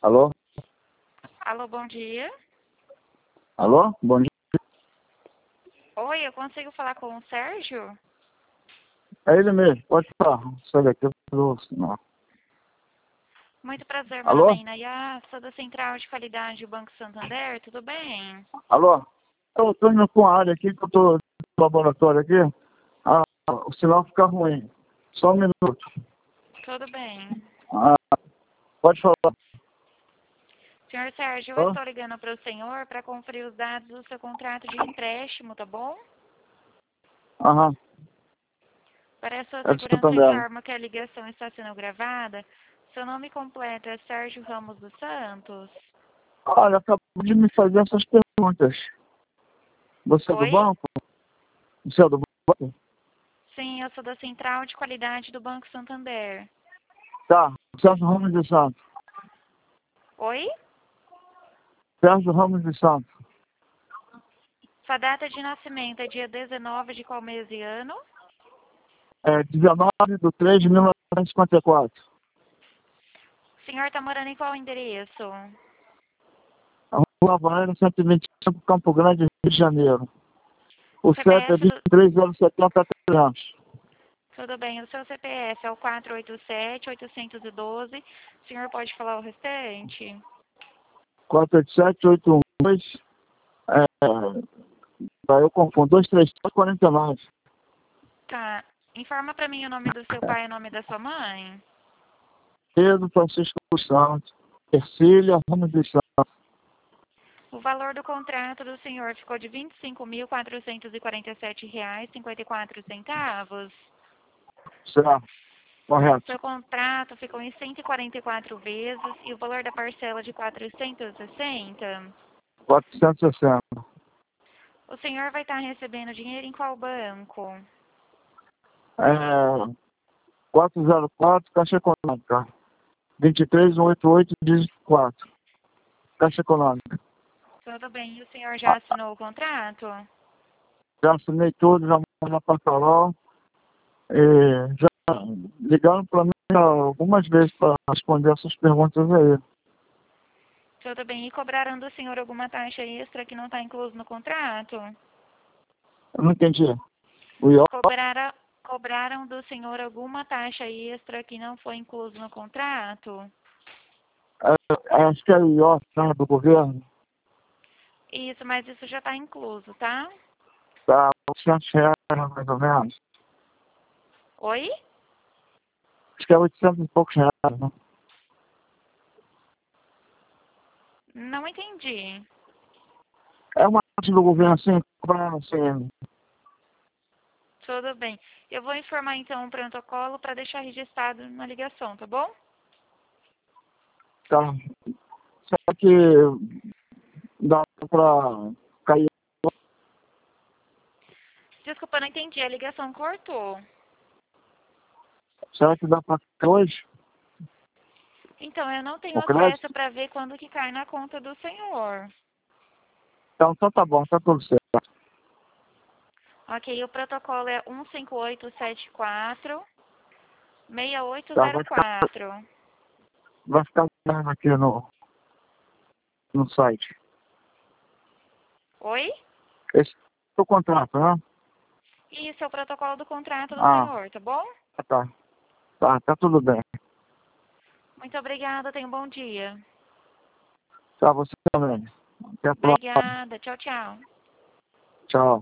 Alô? Alô, bom dia. Alô? Bom dia. Oi, eu consigo falar com o Sérgio? É ele mesmo, pode falar. Sai daqui, eu não. Muito prazer, meu nome Alô? é Inayá, sou da Central de Qualidade do Banco Santander, tudo bem? Alô? Eu tô indo com a área aqui, que eu tô no laboratório aqui. Ah, o sinal fica ruim. Só um minuto. Tudo bem. Ah, pode falar. Senhor Sérgio, eu Alô? estou ligando para o senhor para conferir os dados do seu contrato de empréstimo, tá bom? Aham, Para a sua é de segurança, eu Santander. informo que a ligação está sendo gravada. Seu nome completo é Sérgio Ramos dos Santos? Olha, acabou de me fazer essas perguntas. Você é do Oi? banco? Você é do banco? Sim, eu sou da Central de Qualidade do Banco Santander. Tá, Sérgio Ramos de Santos. Oi? Sérgio Ramos de Santos. Sua data de nascimento é dia 19 de qual mês e ano? É 19/3/1954. O senhor está morando em qual endereço? A Rua Havaiana, 125, Campo Grande, Rio de Janeiro. O CEP é CPF do... 23.070.300. Tudo bem, o seu CPF é o 487-812. O senhor pode falar o restante? 487-812. Eu confundo. 233-49. Tá. Informa para mim o nome do seu pai e o nome da sua mãe. Pedro Francisco dos Santos. Ercília Ramos dos Santos. O valor do contrato do senhor ficou de R$ 25.447,54. Certo. Correto. Seu contrato ficou em 144 vezes e o valor da parcela de 460. 460. O senhor vai estar recebendo dinheiro em qual banco? 404, Caixa Econômica. 23188, dígito 4. Caixa Econômica. Tudo bem. E o senhor já Ah, assinou o contrato? já assinei tudo, já mandei para Carol. Já ligaram para mim algumas vezes para responder essas perguntas aí. Tudo bem. E cobraram do senhor alguma taxa extra que não está incluso no contrato? Eu não entendi. O IO, Cobraram do senhor alguma taxa extra que não foi incluso no contrato? acho que é o IO, né, do governo, Isso, mas isso já está incluso, tá? tá R$ 800, mais ou menos. Oi? Acho que é 800 e poucos reais, né? Não entendi. É uma parte do governo assim, cobrando assim, Tudo bem. Eu vou informar então o protocolo para deixar registrado na ligação, tá bom? tá? Será que dá para cair? Desculpa, não entendi. A ligação cortou. Será que dá para cair hoje? Então, eu não tenho O acesso crédito? para ver quando que cai na conta do senhor. Então tá bom, tá tudo certo. Ok, o protocolo é 15874 Tá, 6804. vai ficar aqui no site. Oi? Esse é o contrato, né? Isso é o protocolo do contrato do Ah, senhor, tá bom? tá. Tá tudo bem. Muito obrigada, tenha um bom dia. Tá, você também. Até a próxima. Obrigada, tchau, tchau. Tchau.